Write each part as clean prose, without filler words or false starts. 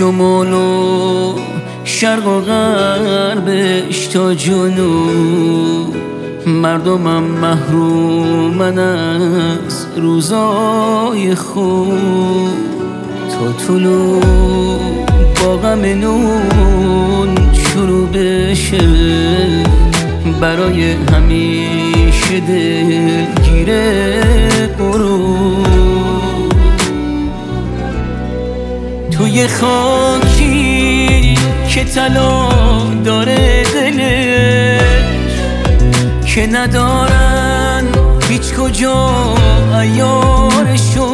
شمال و شرق و غربش تا جنوب، مردمم محرومن از روزای خوب. تا طلوع با غم نون شروع بشه، برای همیشه دلگیره غروب. توی خاکی که طلا داره دلش، که ندارن هیچ کجا عیارشو،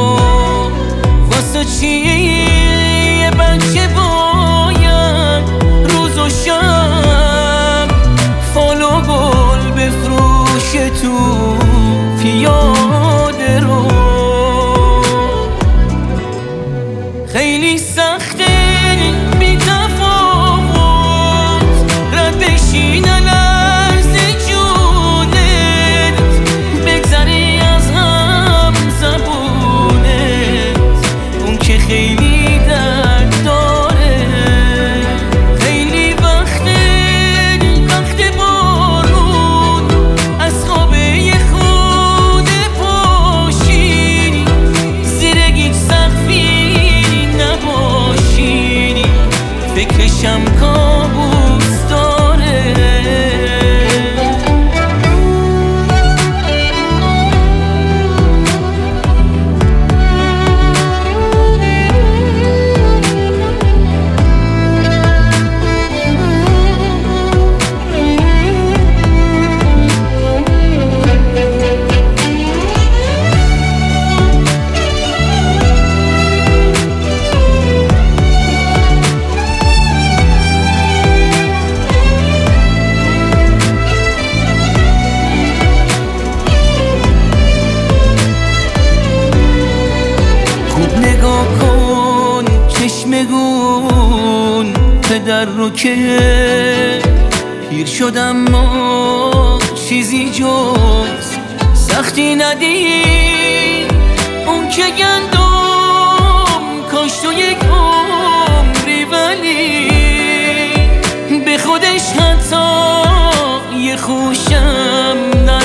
واسه چی یه بچه باید روز و شب فال و گل بفروشه تو پیاده رو؟ خیلی سخته بی تفاوت رد بشین لرز جونت، بگذری از هم زبونت، اون که خیلی درد داره. خیلی وقت بارون از خوابه خود پاشی، زیر هیچ سقفی نباشی، فکرشم کابوس داره. نگاه کن چشمگون پدر رو که پیر شدم، ما چیزی جز سختی ندید. اون که گندم کاشت و یک عمری، ولی به خودش حتی یه خوشم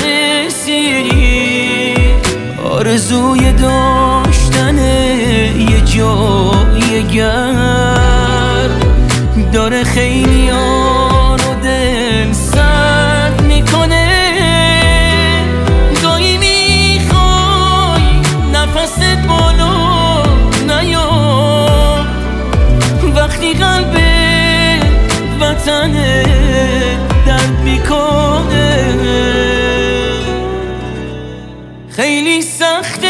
نرسید. آرزوی داشتن یه جای گرم داره خیلیانو دل سرد میکنه. گاهی میخوای نفست بالا نیاد، وقتی قلب وطن درد میکنه. خیلی سخته